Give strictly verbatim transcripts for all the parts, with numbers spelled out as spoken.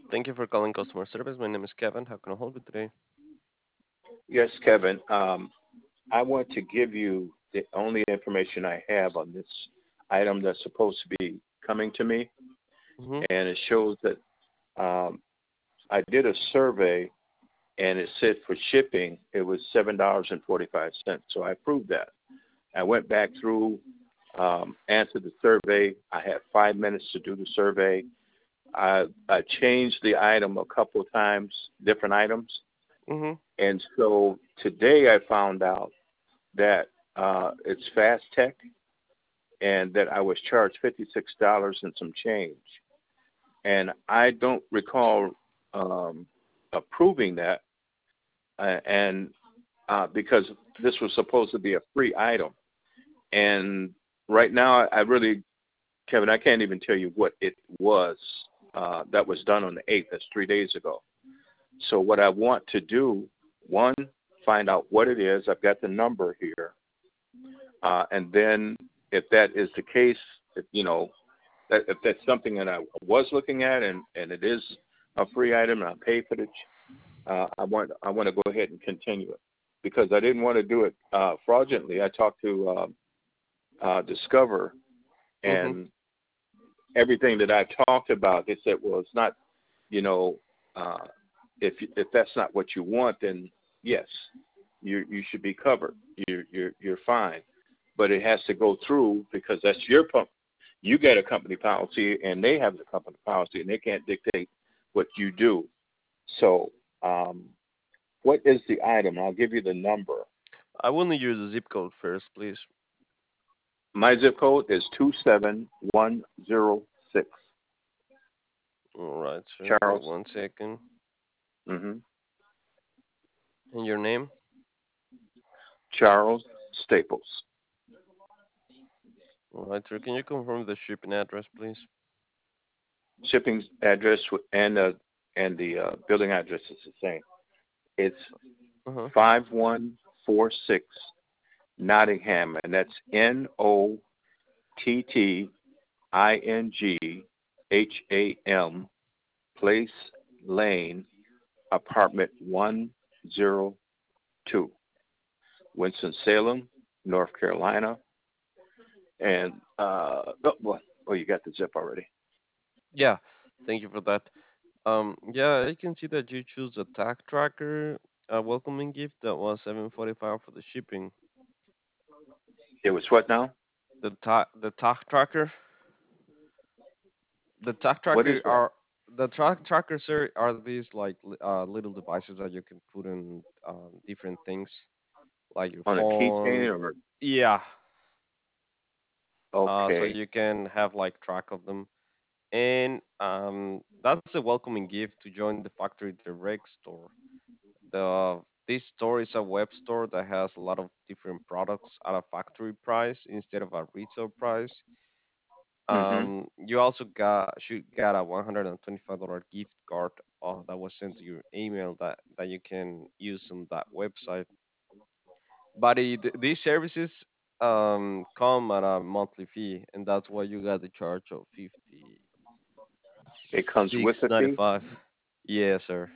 Thank you for calling customer service. My name is Kevin. How can I help you today? Yes, Kevin. Um, I want to give you the only information I have on this item that's supposed to be coming to me, Mm-hmm. and it shows that um, I did a survey, and it said for shipping it was seven dollars and forty-five cents. So I approved that. I went back through, um, answered the survey. I had five minutes to do the survey. I, I changed the item a couple of times, different items, Mm-hmm. and so today I found out that uh, it's Fast Tech and that I was charged fifty-six dollars and some change. And I don't recall um, approving that, uh, and uh, because this was supposed to be a free item. And right now, I really, Kevin, I can't even tell you what it was uh, that was done on the eighth. That's three days ago. So what I want to do, one, find out what it is. I've got the number here. Uh, and then, if that is the case, if, you know, that, if that's something that I was looking at, and, and it is a free item, and I pay for it, uh, I want I want to go ahead and continue it because I didn't want to do it uh, fraudulently. I talked to uh, uh, Discover, Mm-hmm. and everything that I talked about, they said, well, it's not, you know, uh, if if that's not what you want, then yes, you you should be covered. You you're you're fine, but it has to go through because that's your pump. You get a company policy, and they have the company policy, and they can't dictate what you do. So, um, what is the item? I'll give you the number. I will need your zip code first, please. My zip code is two seven one zero six. All right, sir. Hold Charles. one second. Mm-hmm. And your name? Charles Staples. All right, sir. Can you confirm the shipping address, please? Shipping address and uh, and the uh, building address is the same. It's Uh-huh. five one four six Nottingham, and that's N O T T I N G H A M Place Lane, apartment one zero two, Winston Salem, North Carolina. And uh, oh, well, oh, you got the zip already. Yeah. Thank you for that. Um, yeah, I can see that you choose a tag tracker, a welcoming gift that was seven forty-five for the shipping. It was what now? The tag the tag tracker, the tag What is tracker that? are the track trackers are, are these like li- uh, little devices that you can put in um, different things like your On a phone. keychain or Yeah, uh, so okay? you can have like track of them. And um, that's a welcoming gift to join the factory direct store. The this store is a web store that has a lot of different products at a factory price instead of a retail price. Mm-hmm. Um, you also got should got a one hundred and twenty-five dollar gift card uh, that was sent to your email that that you can use on that website. But it, these services um come at a monthly fee, and that's why you got the charge of fifty It comes six with a ninety fee. five. Yes, sir.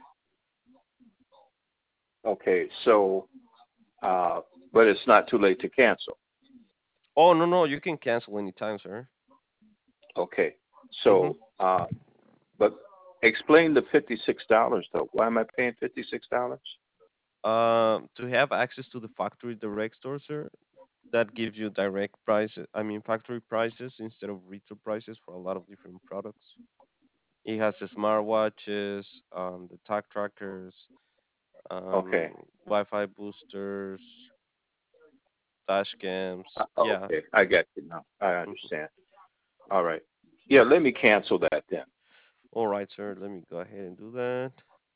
Okay, so uh, but it's not too late to cancel. Oh no no, you can cancel anytime, sir. Okay, Mhm. so uh, but explain the fifty six dollars though. Why am I paying fifty six dollars? Um, to have access to the factory direct store, sir, that gives you direct prices. I mean, factory prices instead of retail prices for a lot of different products. It has the smartwatches, um, the tag trackers, Okay, um, Wi-Fi boosters, dash cams. uh, Yeah. okay, I get you now. I Mhm. understand. All right. Yeah, let me cancel that then. All right, sir. Let me go ahead and do that.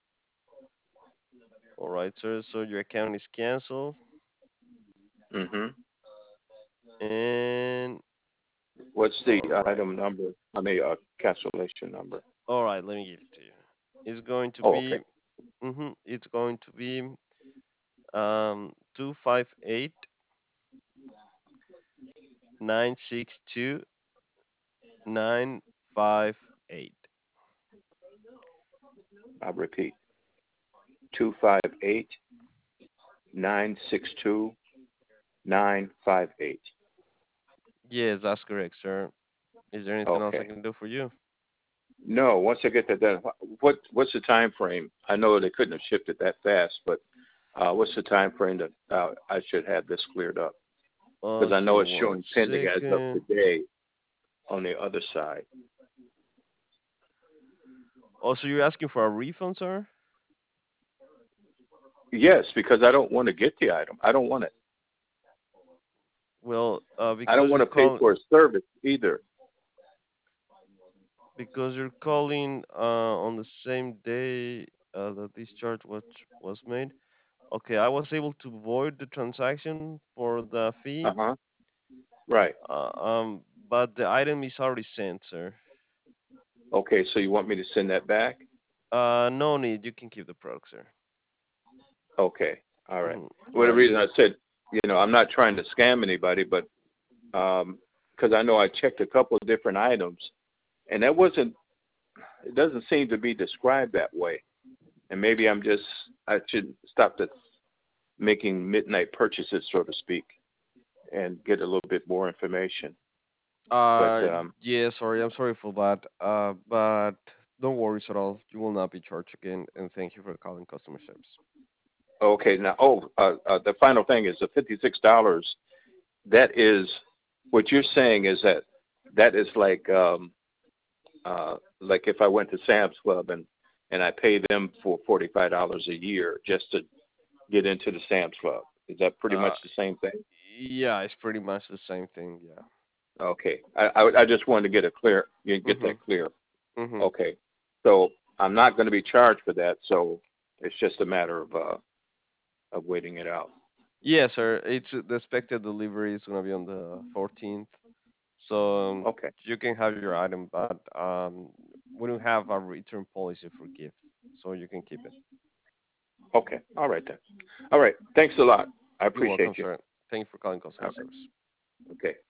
All right, sir. So your account is canceled, Mm-hmm. and What's the all right, item number? I mean, uh, cancellation number. all right. Let me give it to you. It's going to Oh, be, okay. mm-hmm, it's going to be um two five eight nine six two nine five eight. I'll repeat, two five eight, nine six two, nine five eight. Yes, that's correct, sir. Is there anything else I Okay. can do for you? No, once I get that done, wh- what what's the time frame? I know they couldn't have shipped it that fast, but uh, what's the time frame that uh, I should have this cleared up? Because I Okay, know it's one showing pending as of second. today on the other side. Oh, so you're asking for a refund, sir? Yes, because I don't want to get the item. I don't want it. Well, uh, I don't because want you're to pay call for a service either. because you're calling uh on the same day uh, the discharge was was made. Okay, I was able to void the transaction for the Uh fee. huh. Right. Uh, um, but the item is already sent, sir. Okay, so you want me to send that back? Uh, no need. You can keep the product, sir. Okay. All right. Hmm. Well, the Alrighty. reason I said, you know, I'm not trying to scam anybody, but um, because I know I checked a couple of different items, and that wasn't. It doesn't seem to be described that way. And maybe I'm just. I should stop the making midnight purchases, so to speak, and get a little bit more information. But Uh, um, yeah, sorry. I'm sorry for that. Uh, but don't worry at all. You will not be charged again. And thank you for calling customer service. okay, now, oh, uh, uh, the final thing is the fifty-six dollars. That is what you're saying is that that is like um, uh, like if I went to Sam's Club and and I pay them for forty-five dollars a year just to get into the Sam's Club. Is that pretty much Uh, the same thing? yeah, it's pretty much the same thing. Yeah. Okay, I I, I just wanted to get a clear you get Mhm. that clear. Mhm. Okay, so I'm not going to be charged for that, so it's just a matter of uh of waiting it out. Yeah, sir. It's the expected delivery is gonna be on the fourteenth, so um, Okay, you can have your item, but um, we don't have a return policy for gifts, so you can keep it. okay, all right then. All right, thanks a lot. I You're welcome, appreciate you. sir. Thank you for calling customer All right, service. okay.